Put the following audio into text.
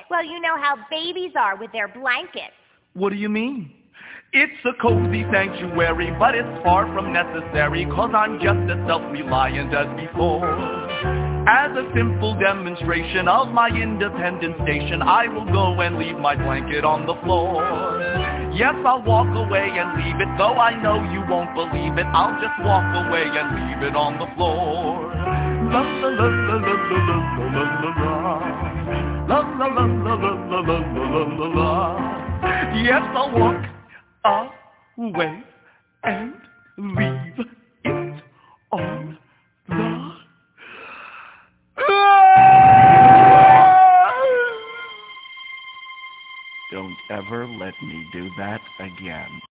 Well, you know how babies are with their blankets. What do you mean? It's a cozy sanctuary, but it's far from necessary, 'cause I'm just as self-reliant as before. As a simple demonstration of my independent station, I will go and leave my blanket on the floor. Yes, I'll walk away and leave it, though I know you won't believe it. I'll just walk away and leave it on the floor. La la la la la la la la la la la la la la la la la. Yes, I'll walk away and leave it on the Don't ever let me do that again.